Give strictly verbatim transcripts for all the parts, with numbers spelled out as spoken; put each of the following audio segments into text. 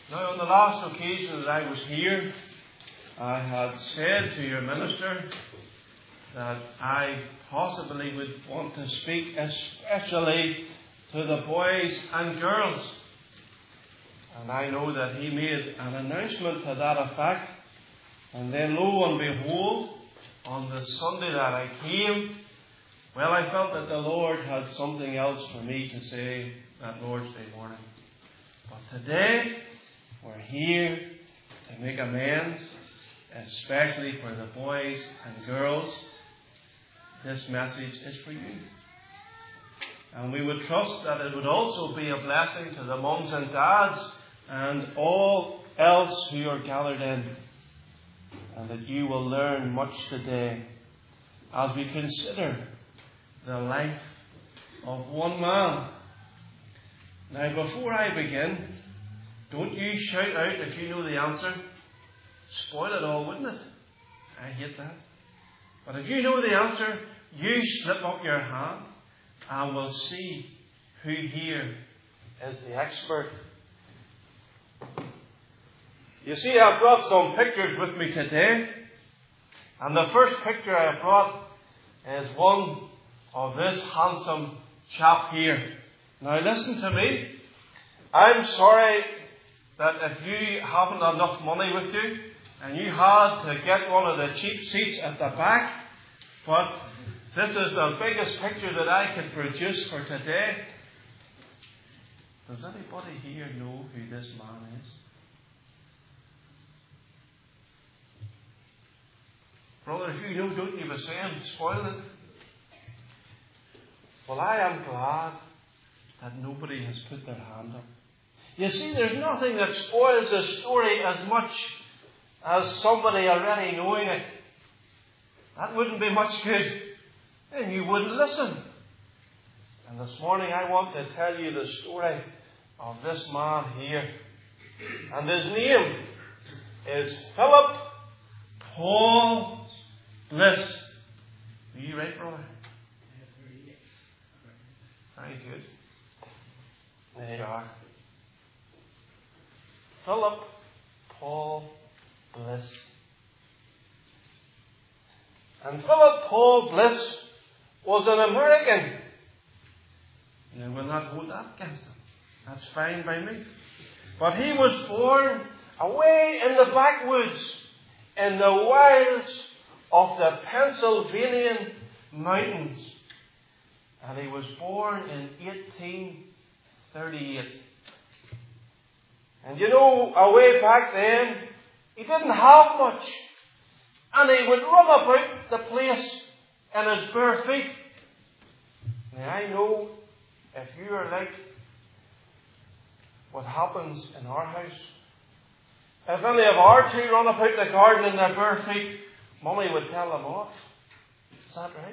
Now, on the last occasion that I was here, I had said to your minister that I possibly would want to speak especially to the boys and girls. And I know that he made an announcement to that effect. And then lo and behold, on the Sunday that I came, well, I felt that the Lord had something else for me to say that Lord's Day morning. But today, we're here to make amends, especially for the boys and girls. This message is for you. And we would trust that it would also be a blessing to the mums and dads and all else who are gathered in. And that you will learn much today as we consider the life of one man. Now, before I begin, don't you shout out if you know the answer. Spoil it all, wouldn't it? I hate that. But if you know the answer, you slip up your hand and we'll see who here is the expert. You see, I've brought some pictures with me today. And the first picture I brought is one of this handsome chap here. Now listen to me. I'm sorry that if you haven't enough money with you and you had to get one of the cheap seats at the back, but this is the biggest picture that I could produce for today. Does anybody here know who this man is? Brother, if you know, don't give a saying, spoil it. Well, I am glad that nobody has put their hand up. You see, there's nothing that spoils the story as much as somebody already knowing it. That wouldn't be much good. Then you wouldn't listen. And this morning I want to tell you the story of this man here. And his name is Philip Paul Bliss. Are you right, brother? Very good. There you are. Philip Paul Bliss. And Philip Paul Bliss was an American. You will not hold that against him. That's fine by me. But he was born away in the backwoods, in the wilds of the Pennsylvania mountains. And he was born in eighteen thirty-eight. And you know, away back then, he didn't have much. And he would run about the place in his bare feet. Now I know if you are like what happens in our house, if any of our two run about the garden in their bare feet, Mummy would tell them off. Is that right?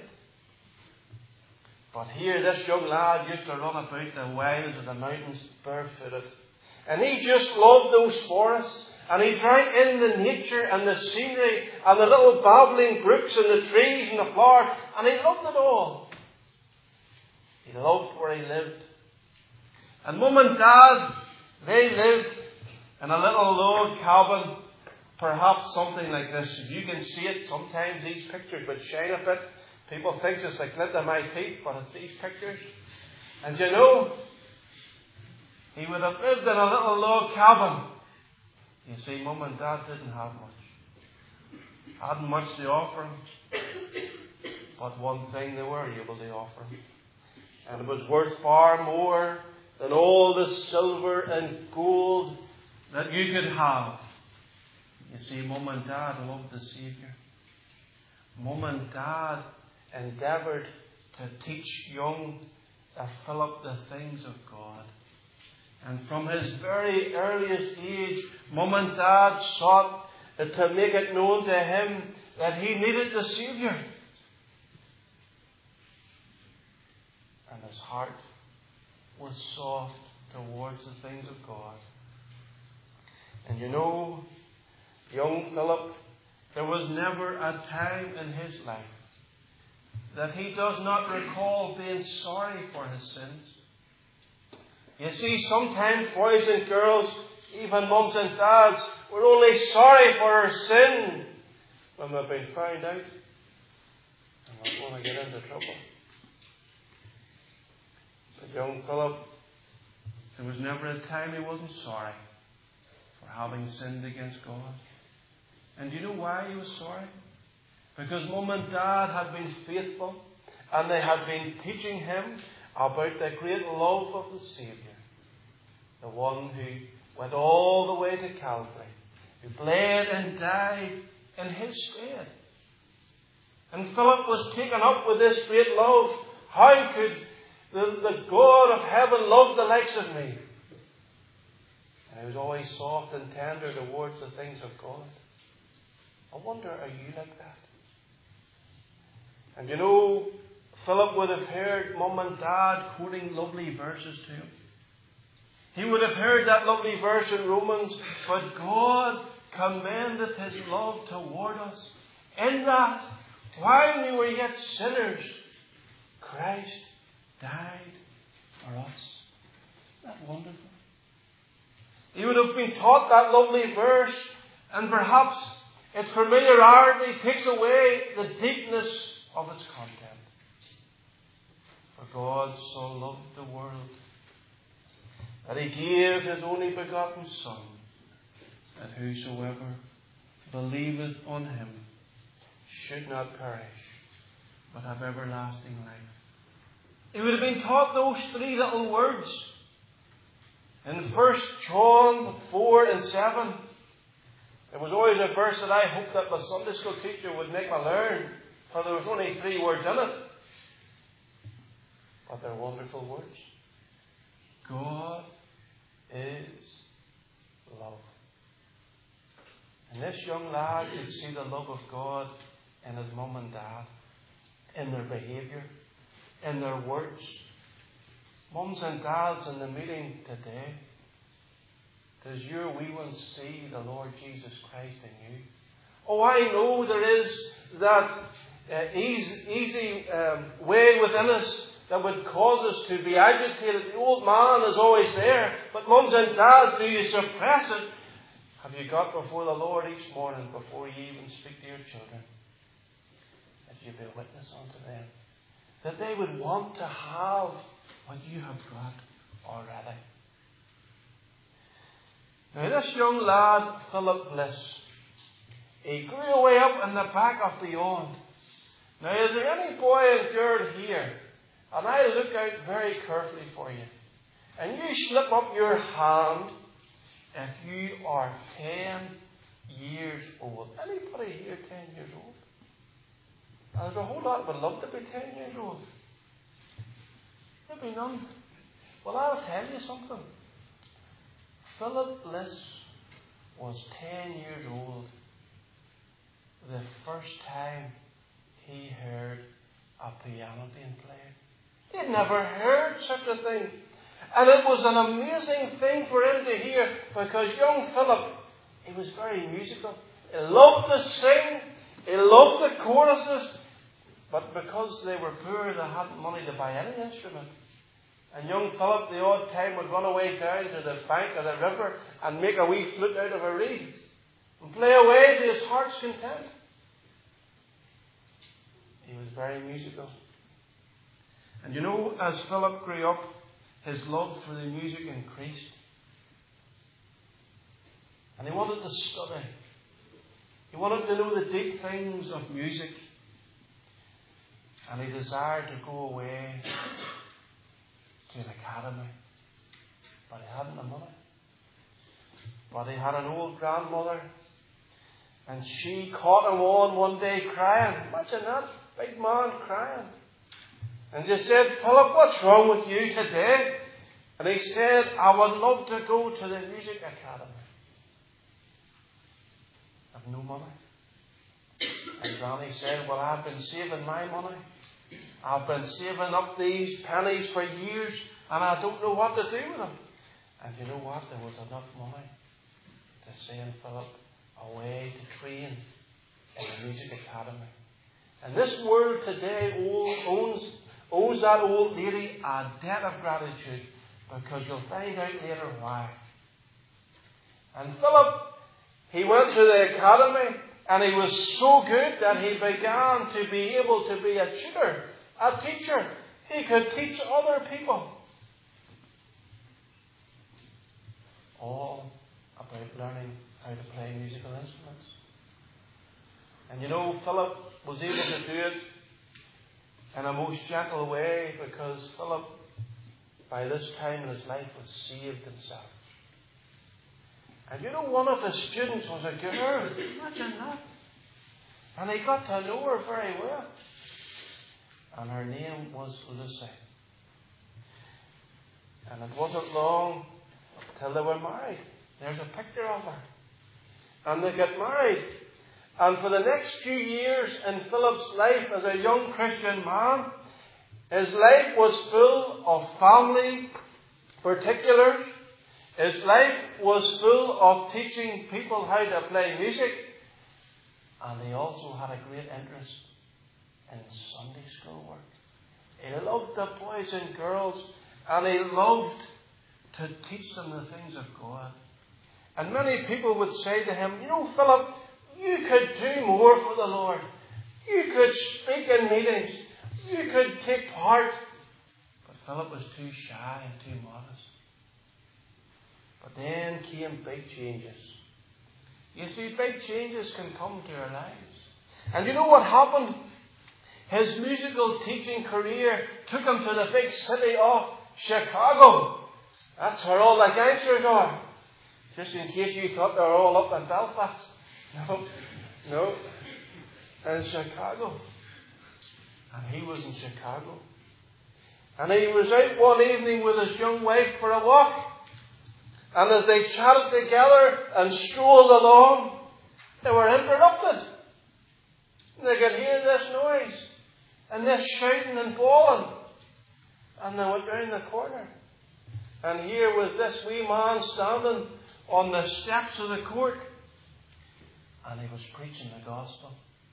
But here, this young lad used to run about the wilds of the mountains barefooted. And he just loved those forests. And he drank in the nature and the scenery and the little babbling brooks and the trees and the flowers. And he loved it all. He loved where he lived. And Mum and Dad, they lived in a little log cabin. Perhaps something like this. If you can see it, sometimes these pictures would shine a bit. People think it's like glint of my teeth, but it's these pictures. And you know, he would have lived in a little log cabin. You see, Mum and Dad didn't have much. Hadn't much to offer him. But one thing they were able to offer him. And it was worth far more than all the silver and gold that you could have. You see, Mum and Dad loved the Saviour. Mum and Dad endeavoured to teach young Philip the things of God. And from his very earliest age, Mum and Dad sought to make it known to him that he needed the Saviour. And his heart was soft towards the things of God. And you know, young Philip, there was never a time in his life that he does not recall being sorry for his sins. You see, sometimes boys and girls, even mums and dads, we're only sorry for our sin when we've been found out. And we're going to get into trouble. But young Philip, there was never a time he wasn't sorry for having sinned against God. And do you know why he was sorry? Because Mum and Dad had been faithful and they had been teaching him about the great love of the Saviour. The one who went all the way to Calvary, who bled and died in his stead. And Philip was taken up with this great love. How could the, the God of heaven love the likes of me? And he was always soft and tender towards the things of God. I wonder, are you like that? And you know, Philip would have heard Mum and Dad quoting lovely verses to him. He would have heard that lovely verse in Romans, but God commendeth his love toward us, in that, while we were yet sinners, Christ died for us. Isn't that wonderful? He would have been taught that lovely verse, and perhaps its familiarity takes away the deepness of its content. For God so loved the world that he gave his only begotten Son, that whosoever believeth on him should not perish, but have everlasting life. He would have been taught those three little words in First John four and seven. There was always a verse that I hoped that my Sunday school teacher would make me learn, for there was only three words in it. But they're wonderful words. God is love. And this young lad could see the love of God in his mum and dad, in their behaviour, in their words. Mums and dads in the meeting today, does your wee one see the Lord Jesus Christ in you? Oh, I know there is that uh, easy, easy um, way within us that would cause us to be agitated. The old man is always there. But mums and dads, do you suppress it? Have you got before the Lord each morning before you even speak to your children? That you be a witness unto them. That they would want to have what you have got already. Now this young lad, Philip Bliss, he grew away up in the back of beyond. Now is there any boy and girl here? And I look out very carefully for you. And you slip up your hand if you are ten years old. Anybody here ten years old? Now, there's a whole lot would love to be ten years old. Maybe none. Well, I'll tell you something. Philip Bliss was ten years old the first time he heard a piano being played. He had never heard such a thing. And it was an amazing thing for him to hear, because young Philip, he was very musical. He loved to sing. He loved the choruses. But because they were poor, they hadn't money to buy any instrument. And young Philip, the odd time, would run away down to the bank of the river and make a wee flute out of a reed and play away to his heart's content. He was very musical. And you know, as Philip grew up, his love for the music increased. And he wanted to study. He wanted to know the deep things of music. And he desired to go away to an academy. But he hadn't the money. But he had an old grandmother. And she caught him on one day crying. Imagine that, big man crying. And she said, Philip, what's wrong with you today? And he said, I would love to go to the music academy. I've no money. And Granny said, well, I've been saving my money. I've been saving up these pennies for years, and I don't know what to do with them. And you know what? There was enough money to send Philip away to train in the music academy. And this world today owns, owes that old lady a debt of gratitude, because you'll find out later why. And Philip, he went to the academy, and he was so good that he began to be able to be a tutor, a teacher. He could teach other people. All about learning how to play musical instruments. And you know, Philip was able to do it in a most gentle way, because Philip, by this time in his life, was saved himself. And you know, one of his students was a girl. Imagine that. And he got to know her very well. And her name was Lucy. And it wasn't long till they were married. There's a picture of her. And they got married. And for the next few years in Philip's life as a young Christian man, his life was full of family particulars. His life was full of teaching people how to play music. And he also had a great interest in Sunday school work. He loved the boys and girls, and he loved to teach them the things of God. And many people would say to him, you know, Philip, you could do more for the Lord. You could speak in meetings. You could take part. But Philip was too shy and too modest. But then came big changes. You see, big changes can come to our lives. And you know what happened? His musical teaching career took him to the big city of Chicago. That's where all the gangsters are. Just in case you thought they were all up in Belfast. No, no. In Chicago. And he was in Chicago. And he was out one evening with his young wife for a walk. And as they chatted together and strolled along, they were interrupted. They could hear this noise and this shouting and bawling. And they went round the corner. And here was this wee man standing on the steps of the court. And he was preaching the gospel.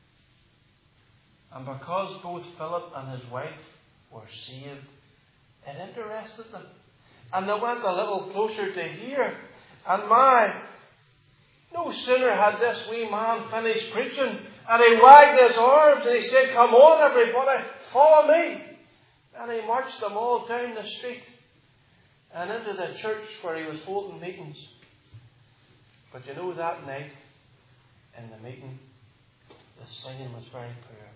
And because both Philip and his wife were saved, it interested them. And they went a little closer to hear. And my, no sooner had this wee man finished preaching, and he wagged his arms and he said, come on everybody, follow me. And he marched them all down the street and into the church where he was holding meetings. But you know, that night in the meeting, the singing was very poor.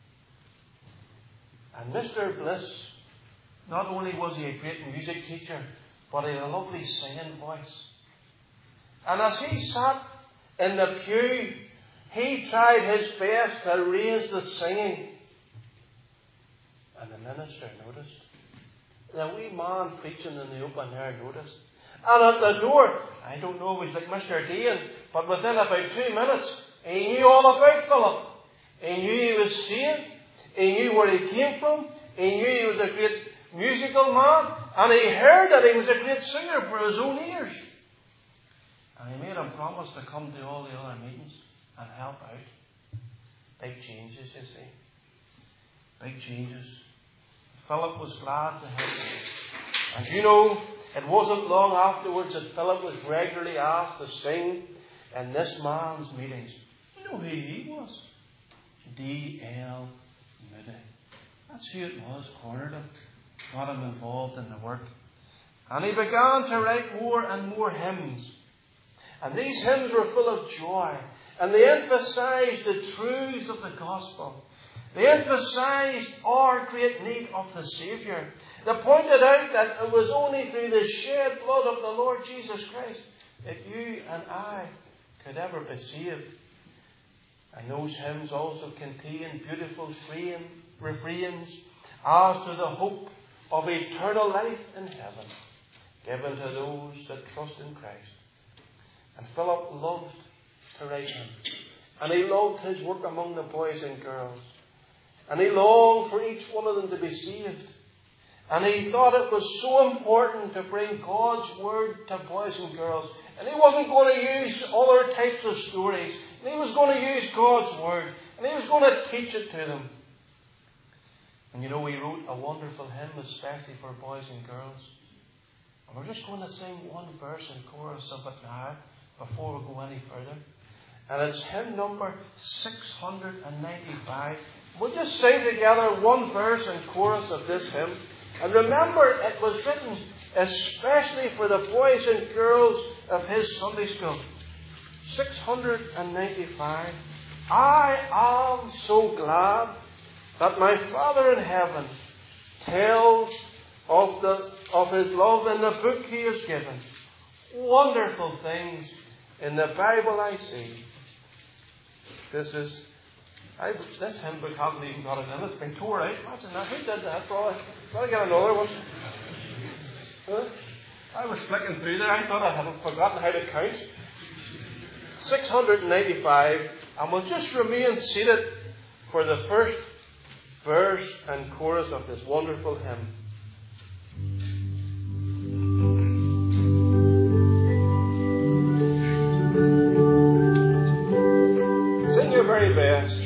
And Mister Bliss, not only was he a great music teacher, but he had a lovely singing voice. And as he sat in the pew, he tried his best to raise the singing. And the minister noticed. The wee man preaching in the open air noticed. And at the door, I don't know, it was like Mister Dean, but within about two minutes, he knew all about Philip. He knew he was saved. He knew where he came from. He knew he was a great musical man. And he heard that he was a great singer for his own ears. And he made him promise to come to all the other meetings and help out. Big changes, you see. Big changes. Philip was glad to help him. And you know, it wasn't long afterwards that Philip was regularly asked to sing in this man's meetings. You know who he was? D L Moody. That's who it was, cornered him, got him involved in the work. And he began to write more and more hymns. And these hymns were full of joy. And they emphasized the truths of the gospel. They emphasized our great need of the Saviour. They pointed out that it was only through the shed blood of the Lord Jesus Christ that you and I could ever be saved. And those hymns also contain beautiful refrains as to the hope of eternal life in heaven, given to those that trust in Christ. And Philip loved to write hymns. And he loved his work among the boys and girls. And he longed for each one of them to be saved. And he thought it was so important to bring God's word to boys and girls. And he wasn't going to use other types of stories. And he was going to use God's word. And he was going to teach it to them. And you know, he wrote a wonderful hymn especially for boys and girls. And we're just going to sing one verse and chorus of it now. before we go any further. And it's hymn number six hundred ninety-five. We'll just sing together one verse and chorus of this hymn. And remember, it was written especially for the boys and girls of his Sunday school. six hundred ninety-five. I am so glad that my Father in heaven tells of the of his love in the book he has given. Wonderful things in the Bible I see. This is I, this hymn book hasn't even got it in. It's been tore out. Imagine that. Who did that? Probably. Gotta get another one. Huh? I was flicking through there. I thought I had forgotten how to count. six hundred ninety-five. And we'll just remain seated for the first verse and chorus of this wonderful hymn. Sing your very best.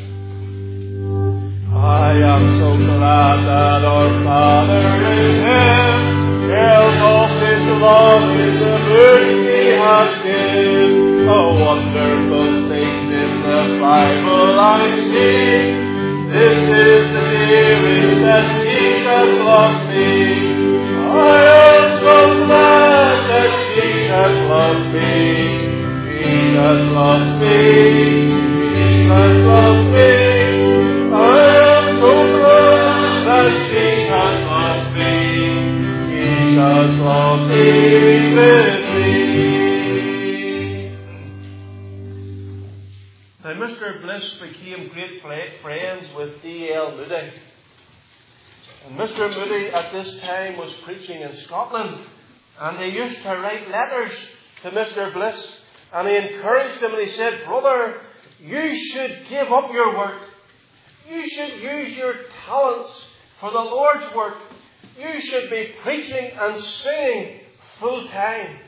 I am so glad that our Father in heaven tells of his love in the book he has given. Oh, wonderful things in the Bible I see. This is the dearest that Jesus loves me. I am so glad that Jesus loves me. Jesus loves me. Jesus loves me. I am so glad that Jesus loves me. Jesus loves me with me. Now, Mister Bliss became great friends with D L Moody. And Mister Moody at this time was preaching in Scotland. And he used to write letters to Mister Bliss. And he encouraged him and he said, "Brother, you should give up your work. You should use your talents for the Lord's work. You should be preaching and singing full time."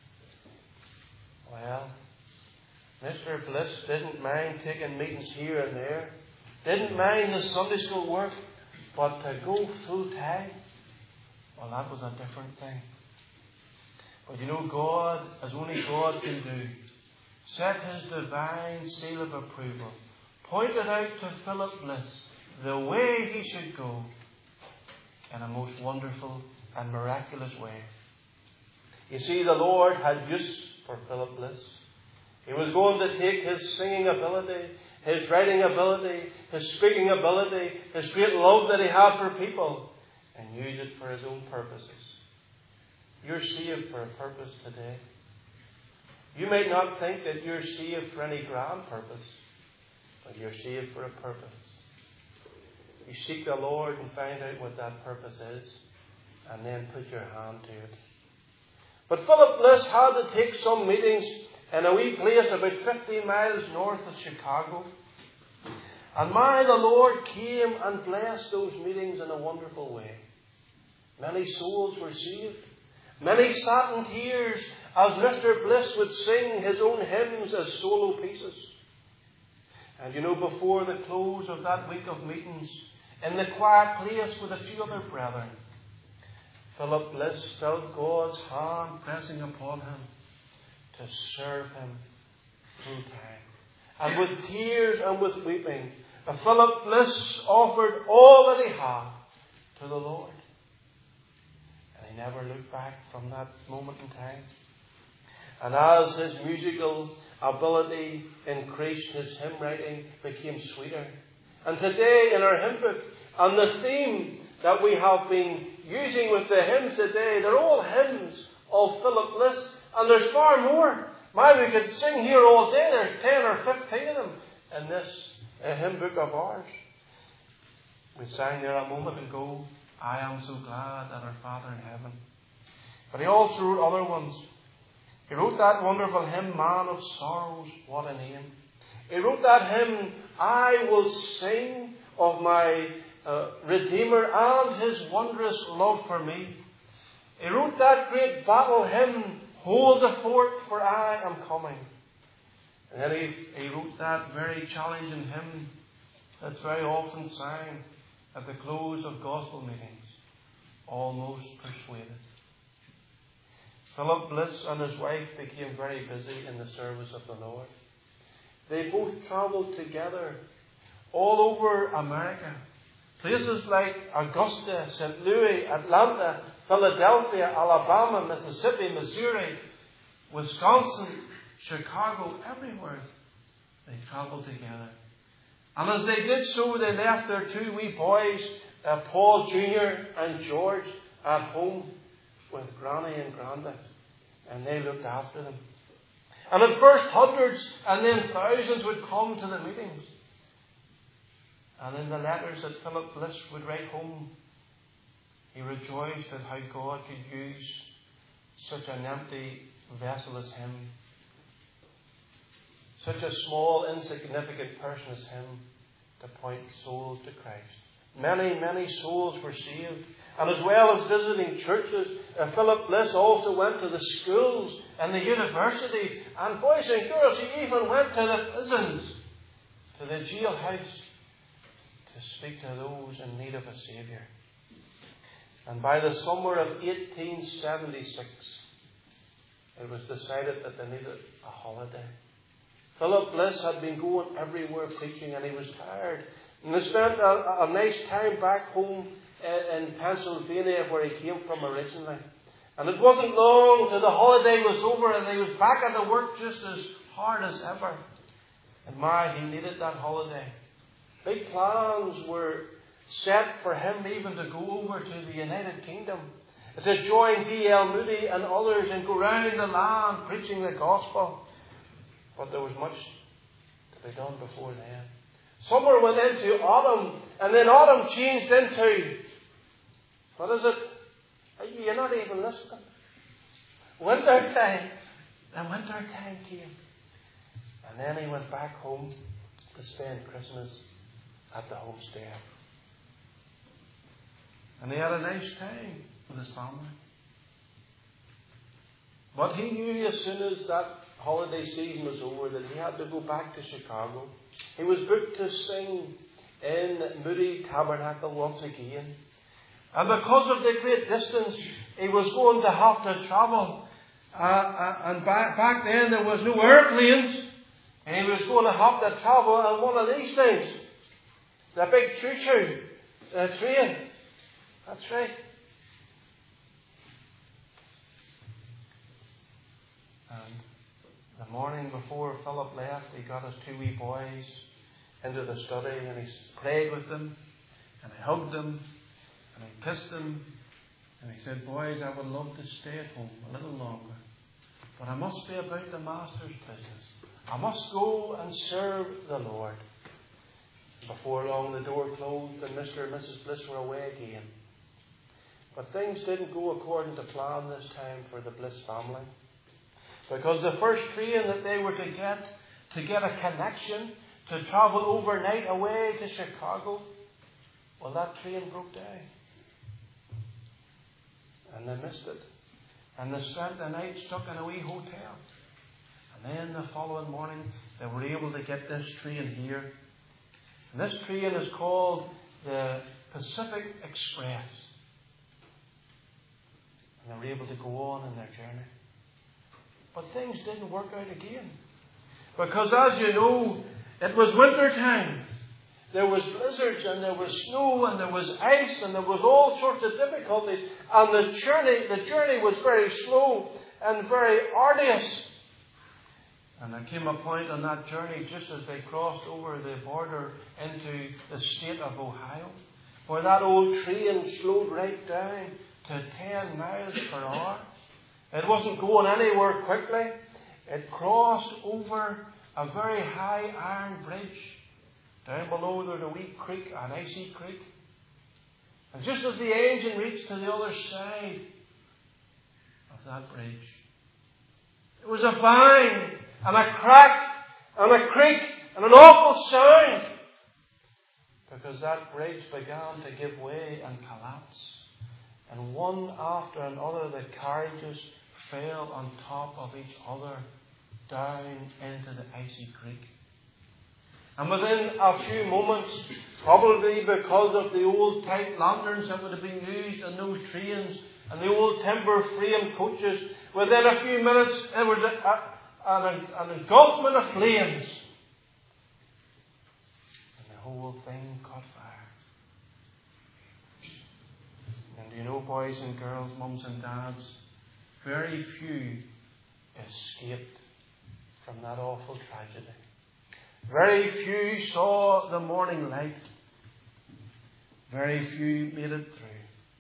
Well, Mister Bliss didn't mind taking meetings here and there. Didn't mind the Sunday school work. But to go full time, well, that was a different thing. But you know, God, as only God can do, set his divine seal of approval, pointed out to Philip Bliss the way he should go in a most wonderful and miraculous way. You see, the Lord had use for Philip Bliss. He was going to take his singing ability, his writing ability, his speaking ability, his great love that he had for people, and use it for his own purposes. You're saved for a purpose today. You might not think that you're saved for any grand purpose, but you're saved for a purpose. You seek the Lord and find out what that purpose is, and then put your hand to it. But Philip Bliss had to take some meetings in a wee place about fifteen miles north of Chicago. And my, the Lord came and blessed those meetings in a wonderful way. Many souls were saved. Many sat in tears as Mister Bliss would sing his own hymns as solo pieces. And you know, before the close of that week of meetings, in the quiet place with a few other brethren, Philip Bliss felt God's hand pressing upon him to serve him full time. And with tears and with weeping, Philip Bliss offered all that he had to the Lord. And he never looked back from that moment in time. And as his musical ability increased, his hymn writing became sweeter. And today in our hymn book, and the theme that we have been using with the hymns today, they're all hymns of Philip Bliss. And there's far more. My, we could sing here all day. There's ten or fifteen of them in this uh, hymn book of ours. We sang there a moment ago, "I am so glad that our Father in heaven." But he also wrote other ones. He wrote that wonderful hymn, "Man of Sorrows, What a Name." He wrote that hymn, "I will sing of my uh, Redeemer and his wondrous love for me." He wrote that great battle hymn, "Hold the fort, for I am coming." And then he, he wrote that very challenging hymn that's very often sang at the close of gospel meetings, "Almost Persuaded." Philip Bliss and his wife became very busy in the service of the Lord. They both travelled together all over America. Places like Augusta, Saint Louis, Atlanta, Philadelphia, Alabama, Mississippi, Missouri, Wisconsin, Chicago, everywhere. They travelled together. And as they did so, they left their two wee boys, uh, Paul Junior and George, at home with Granny and Granda. And they looked after them. And at first hundreds and then thousands would come to the meetings. And in the letters that Philip Bliss would write home, he rejoiced at how God could use such an empty vessel as him, such a small, insignificant person as him, to point souls to Christ. Many, many souls were saved. And as well as visiting churches, uh, Philip Bliss also went to the schools and the universities. And boys and girls, he even went to the prisons, to the jailhouse, to speak to those in need of a Saviour. And by the summer of eighteen seventy-six, it was decided that they needed a holiday. Philip Bliss had been going everywhere preaching, and he was tired. And they spent a, a nice time back home in, in Pennsylvania, where he came from originally. And it wasn't long till the holiday was over, and he was back at the work just as hard as ever. And my, he needed that holiday. Big plans were set for him even to go over to the United Kingdom, to join D L Moody and others and go round the land preaching the gospel. But there was much to be done before then. Summer went into autumn, and then autumn changed into, what is it? You're not even listening. Winter time. And winter time came. And then he went back home to spend Christmas at the homestead. And he had a nice time with his family. But he knew as soon as that holiday season was over that he had to go back to Chicago. He was booked to sing in Moody Tabernacle once again. And because of the great distance, he was going to have to travel. Uh, uh, and back, back then there was no airplanes. And he was going to have to travel on one of these things. The big choo-choo, the train. That's right. And the morning before Philip left, he got his two wee boys into the study, and he prayed with them, and he hugged them, and he kissed them, and he said, "Boys, I would love to stay at home a little longer, but I must be about the Master's business. I must go and serve the Lord." Before long, the door closed, and Mister and Missus Bliss were away again. But things didn't go according to plan this time for the Bliss family. Because the first train that they were to get, to get a connection, to travel overnight away to Chicago, well, that train broke down. And they missed it. And they spent the night stuck in a wee hotel. And then the following morning, they were able to get this train here. And this train is called the Pacific Express. And they were able to go on in their journey. But things didn't work out again. Because as you know, it was winter time. There was blizzards, and there was snow, and there was ice, and there was all sorts of difficulties. And the journey, the journey was very slow and very arduous. And there came a point on that journey, just as they crossed over the border into the state of Ohio, where that old train slowed right down to ten miles per hour. It wasn't going anywhere quickly. It crossed over a very high iron bridge. Down below there's a wee creek, an icy creek. And just as the engine reached to the other side of that bridge, it was a bang and a crack and a creak and an awful sound. Because that bridge began to give way and collapse. And one after another, the carriages fell on top of each other down into the icy creek. And within a few moments, probably because of the old type lanterns that would have been used in those trains, and the old timber frame coaches. Within a few minutes, there was a, a, an, an engulfment of flames. And the whole thing caught fire. And you know, boys and girls, mums and dads, very few escaped from that awful tragedy. Very few saw the morning light. Very few made it through.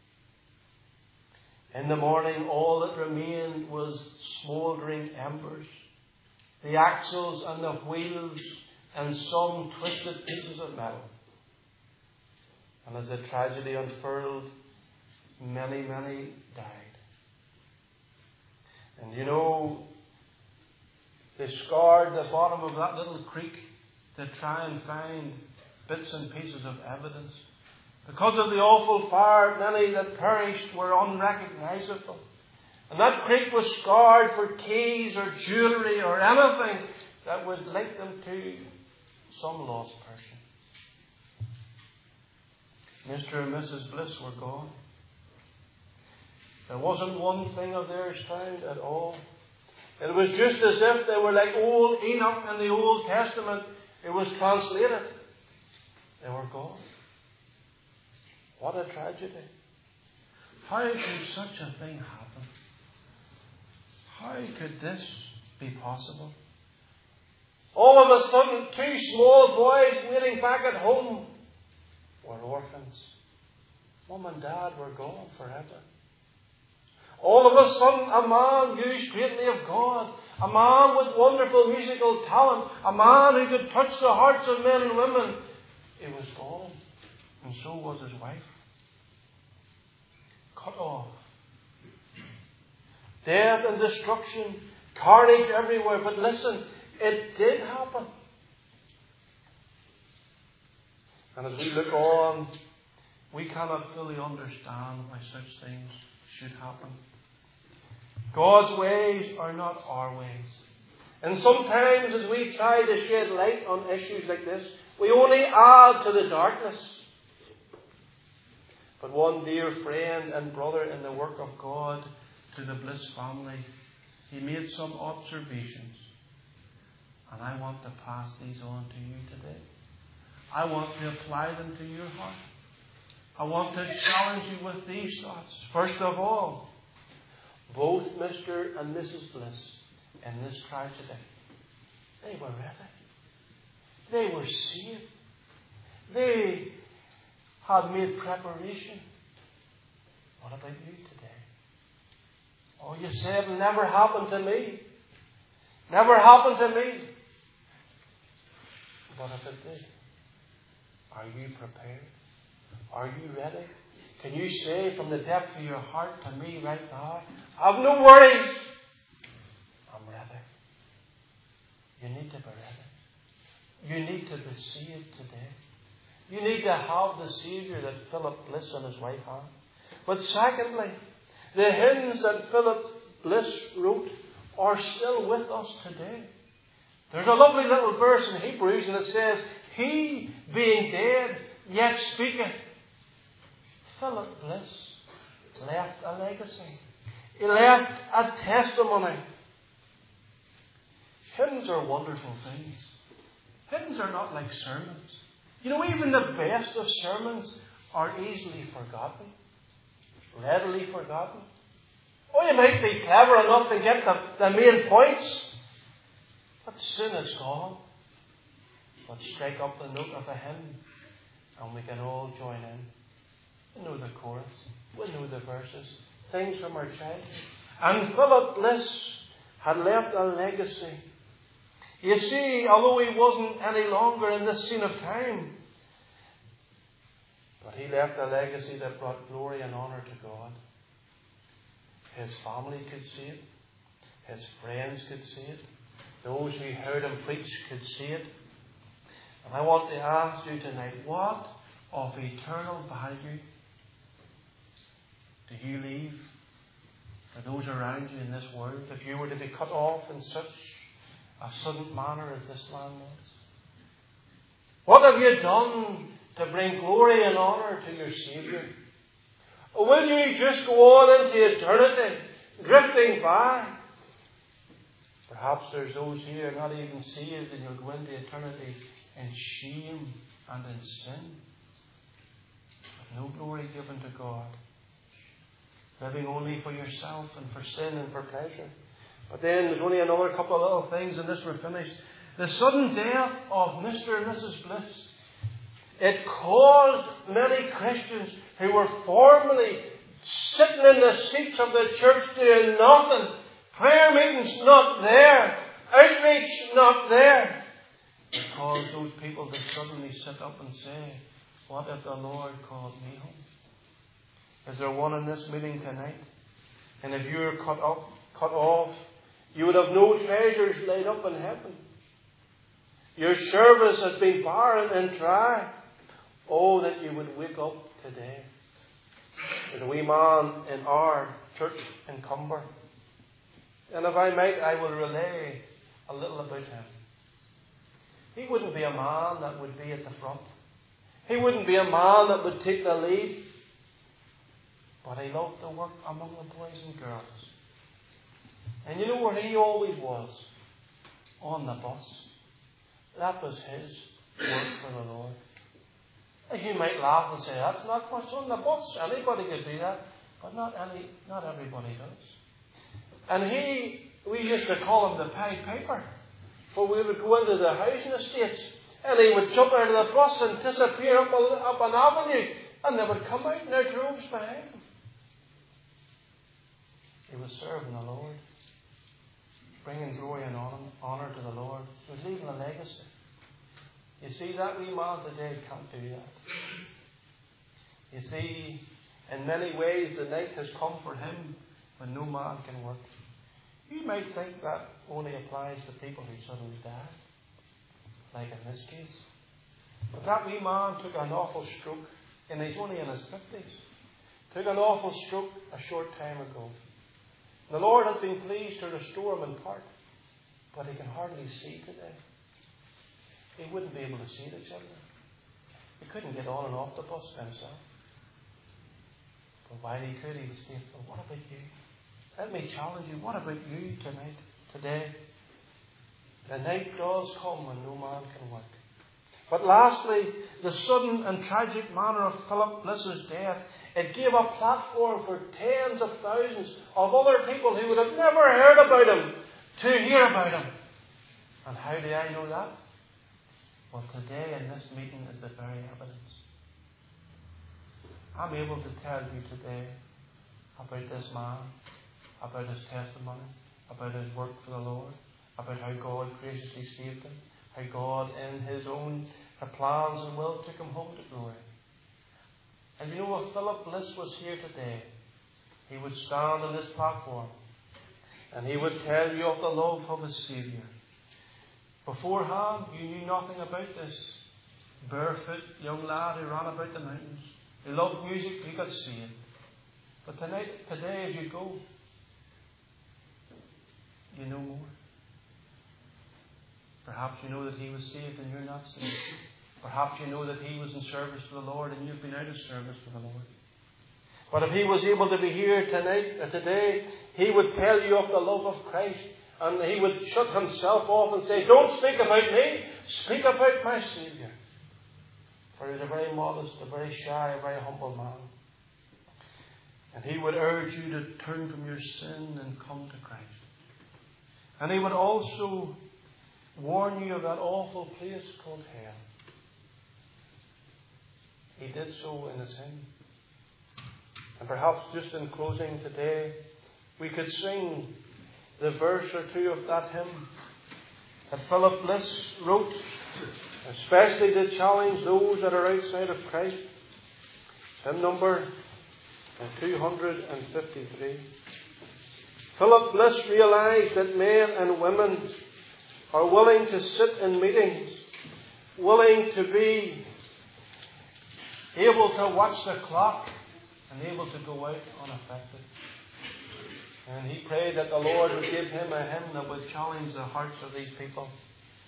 In the morning, all that remained was smouldering embers, the axles and the wheels, and some twisted pieces of metal. And as the tragedy unfurled, many, many died. And you know, they scoured the bottom of that little creek to try and find bits and pieces of evidence. Because of the awful fire, many that perished were unrecognizable. And that creek was scoured for keys or jewellery or anything that would link them to some lost person. Mister and Missus Bliss were gone. There wasn't one thing of theirs found at all. It was just as if they were like old Enoch in the Old Testament. It was translated. They were gone. What a tragedy. How could such a thing happen? How could this be possible? All of a sudden, two small boys waiting back at home were orphans. Mum and Dad were gone forever. All of a sudden, a man used greatly of God, a man with wonderful musical talent, a man who could touch the hearts of men and women, he was gone. And so was his wife. Cut off. Death and destruction, carnage everywhere. But listen, it did happen. And as we look on, we cannot fully understand why such things should happen. God's ways are not our ways. And sometimes as we try to shed light on issues like this, we only add to the darkness. But one dear friend and brother in the work of God to the Bliss family, he made some observations. And I want to pass these on to you today. I want to apply them to your heart. I want to challenge you with these thoughts. First of all, both Mister and Missus Bliss in this tragedy, they were ready. They were saved. They had made preparation. What about you today? Oh, you say it never happened to me. Never happened to me. But if it did, are you prepared? Are you ready? Can you say from the depth of your heart to me right now, I have no worries. I'm ready. You need to be ready. You need to be saved today. You need to have the Saviour that Philip Bliss and his wife had. But secondly, the hymns that Philip Bliss wrote are still with us today. There's a lovely little verse in Hebrews and it says, He being dead yet speaketh. Philip Bliss left a legacy. He left a testimony. Hymns are wonderful things. Hymns are not like sermons. You know, even the best of sermons are easily forgotten. Readily forgotten. Oh, you might be clever enough to get the, the main points. But soon it's gone. But strike up the note of a hymn and we can all join in. We know the chorus. We know the verses. Things from our childhood. And Philip Bliss had left a legacy. You see, although he wasn't any longer in this scene of time, but he left a legacy that brought glory and honour to God. His family could see it. His friends could see it. Those who heard him preach could see it. And I want to ask you tonight, what of eternal value do you leave for those around you in this world if you were to be cut off in such a sudden manner as this man was? What have you done to bring glory and honour to your Saviour? Or will you just go on into eternity, drifting by? Perhaps there's those here not even saved, and you'll go into eternity in shame and in sin, with no glory given to God, living only for yourself and for sin and for pleasure. But then there's only another couple of little things, and this we're finished. The sudden death of Mister and Missus Bliss, it caused many Christians who were formerly sitting in the seats of the church doing nothing, prayer meetings not there, outreach not there, it caused those people to suddenly sit up and say, what if the Lord called me home? Is there one in this meeting tonight? And if you're cut up, cut off, you would have no treasures laid up in heaven. Your service has been barren and dry. Oh, that you would wake up today. There's a wee man in our church in Cumber. And if I might, I will relay a little about him. He wouldn't be a man that would be at the front. He wouldn't be a man that would take the lead. But he loved to work among the boys and girls. And you know where he always was? On the bus. That was his work for the Lord. You might laugh and say, that's not much on the bus. Anybody could do that. But not any, not everybody does. And he, we used to call him the Pied Piper. For we would go into the housing estates, and he would jump out of the bus and disappear up, a, up an avenue, and they would come out in their droves behind him. He was serving the Lord, bringing glory and honour to the Lord. He was leaving a legacy. You see, that wee man today can't do that. You see, in many ways the night has come for him when no man can work. You might think that only applies to people who suddenly die, like in this case. But that wee man took an awful stroke, and he's only in his fifties. Took an awful stroke a short time ago. The Lord has been pleased to restore him in part, but he can hardly see today. He wouldn't be able to see the children. He couldn't get on and off the bus by himself. But while he could, he was faithful. What about you? Let me challenge you. What about you tonight, today? The night does come when no man can work. But lastly, the sudden and tragic manner of Philip Bliss's death, it gave a platform for tens of thousands of other people who would have never heard about him to hear about him. And how do I know that? Well, today in this meeting is the very evidence. I'm able to tell you today about this man, about his testimony, about his work for the Lord, about how God graciously saved him, how God in his own plans and will took him home to glory. And you know, if Philip Bliss was here today, he would stand on this platform and he would tell you of the love of his Saviour. Beforehand, you knew nothing about this barefoot young lad who ran about the mountains. He loved music, he got saved. But tonight, today as you go, you know more. Perhaps you know that he was saved and you're not saved. Perhaps you know that he was in service for the Lord and you've been out of service for the Lord. But if he was able to be here tonight or today, he would tell you of the love of Christ. And he would shut himself off and say, don't speak about me, speak about my Saviour. For he's a very modest, a very shy, a very humble man. And he would urge you to turn from your sin and come to Christ. And he would also warn you of that awful place called hell. He did so in his hymn. And perhaps just in closing today, we could sing the verse or two of that hymn that Philip Bliss wrote, especially to challenge those that are outside of Christ. Hymn number two hundred fifty-three. Philip Bliss realized that men and women are willing to sit in meetings, willing to be able to watch the clock and able to go out unaffected. And he prayed that the Lord would give him a hymn that would challenge the hearts of these people.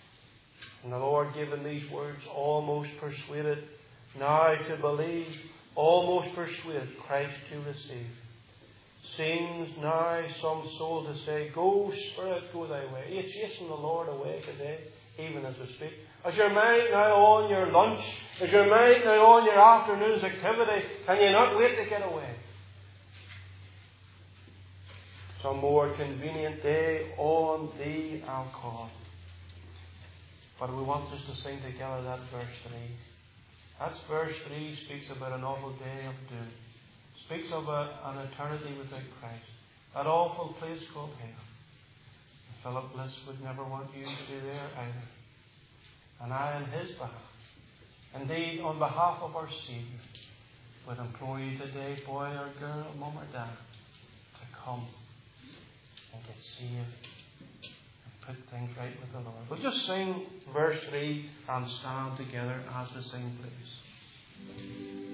And the Lord gave him these words, almost persuaded now to believe almost persuade Christ to receive. Seems now some soul to say, Go, Spirit, go thy way. Are you chasing the Lord away today, even as we speak? Is your mind now on your lunch? Is your mind now on your afternoon's activity? Can you not wait to get away? Some more convenient day on thee I'll call. But we want us to sing together that verse three. That's verse three speaks about an awful day of doom. Speaks of a, an eternity without Christ. That awful place called hell. Philip Bliss would never want you to be there either. And I, on his behalf, indeed on behalf of our Saviour, would implore you today, boy or girl, mum or dad, to come and get saved and put things right with the Lord. We'll just sing verse three and stand together as we sing, please.